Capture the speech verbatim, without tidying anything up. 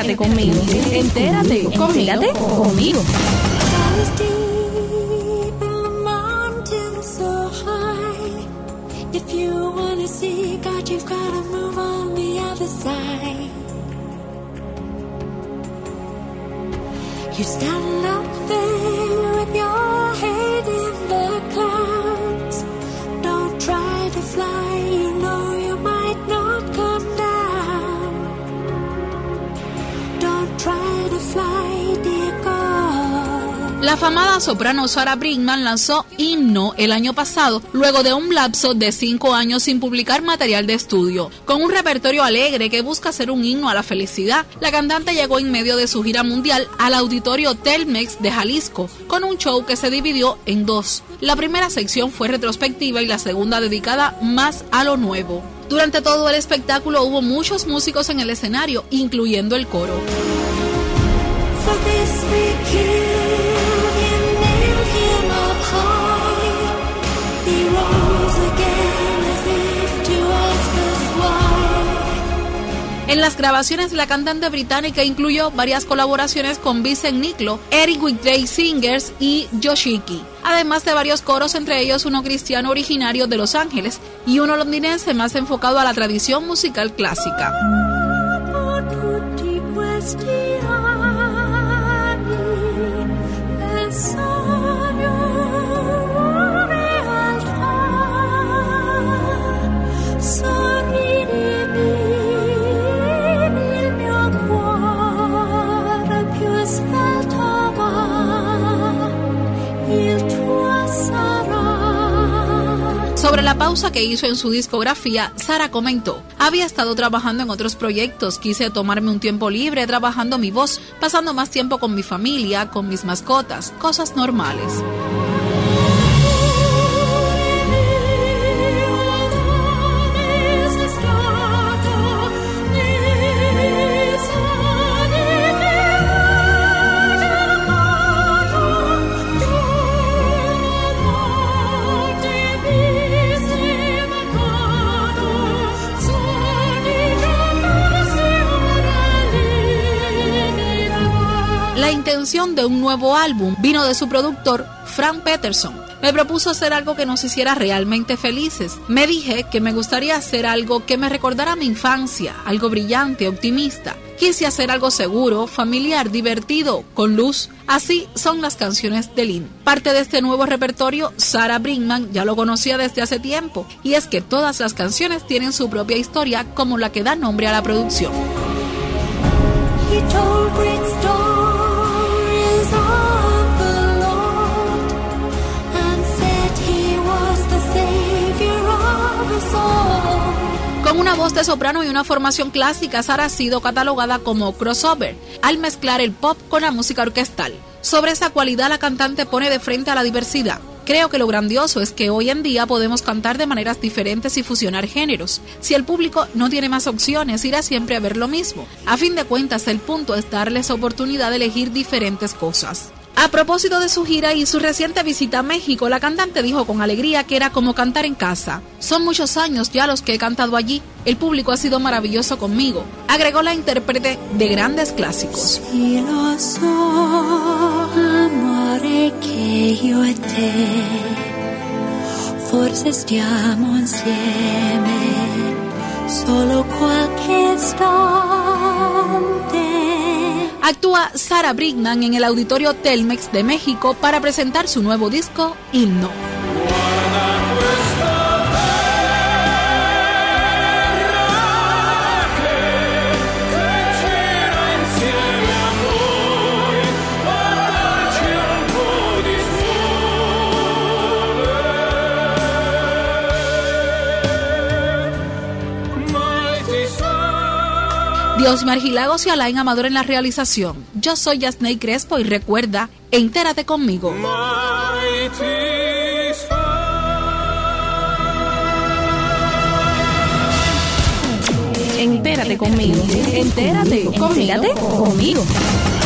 Entérate conmigo. Entérate. Entérate conmigo. If you wanna see God, you've gotta move on the other side. You stand up there with your head in the clouds. Don't try to fly, you know you might not come down. Don't try to fly, dear God. La afamada soprano Sarah Brightman lanzó Himno el año pasado, luego de un lapso de cinco años sin publicar material de estudio. Con un repertorio alegre que busca ser un himno a la felicidad, la cantante llegó en medio de su gira mundial al auditorio Telmex de Jalisco, con un show que se dividió en dos. La primera sección fue retrospectiva y la segunda dedicada más a lo nuevo. Durante todo el espectáculo hubo muchos músicos en el escenario, incluyendo el coro. For this we killed him, nailed him up high. He rose again as if to ask us why. En las grabaciones, la cantante británica incluyó varias colaboraciones con Vincent Niclo, Eric Whitney Singers y Yoshiki, además de varios coros, entre ellos uno cristiano originario de Los Ángeles y uno londinense más enfocado a la tradición musical clásica. Sobre la pausa que hizo en su discografía, Sarah comentó: había estado trabajando en otros proyectos, quise tomarme un tiempo libre trabajando mi voz, pasando más tiempo con mi familia, con mis mascotas, cosas normales. La intención de un nuevo álbum vino de su productor, Frank Peterson. Me propuso hacer algo que nos hiciera realmente felices. Me dije que me gustaría hacer algo que me recordara mi infancia, algo brillante, optimista. Quise hacer algo seguro, familiar, divertido, con luz. Así son las canciones de Lynn. Parte de este nuevo repertorio, Sarah Brightman ya lo conocía desde hace tiempo, y es que todas las canciones tienen su propia historia, como la que da nombre a la producción. He told great stories of the Lord and said he was the savior of us all. Con una voz de soprano y una formación clásica, Sarah ha sido catalogada como crossover al mezclar el pop con la música orquestal. Sobre esa cualidad, la cantante pone de frente a la diversidad. Creo que lo grandioso es que hoy en día podemos cantar de maneras diferentes y fusionar géneros. Si el público no tiene más opciones, irá siempre a ver lo mismo. A fin de cuentas, el punto es darles oportunidad de elegir diferentes cosas. A propósito de su gira y su reciente visita a México, la cantante dijo con alegría que era como cantar en casa. Son muchos años ya los que he cantado allí. El público ha sido maravilloso conmigo, agregó la intérprete de grandes clásicos. Si lo so, amore che io e te forse stiamo insieme solo qualche istante. Actúa Sarah Brightman en el auditorio Telmex de México para presentar su nuevo disco, Himno. Dios Margilagos y Alain Amador en la realización. Yo soy Yasney Crespo y recuerda, entérate conmigo. Entérate conmigo. Entérate. Entérate conmigo.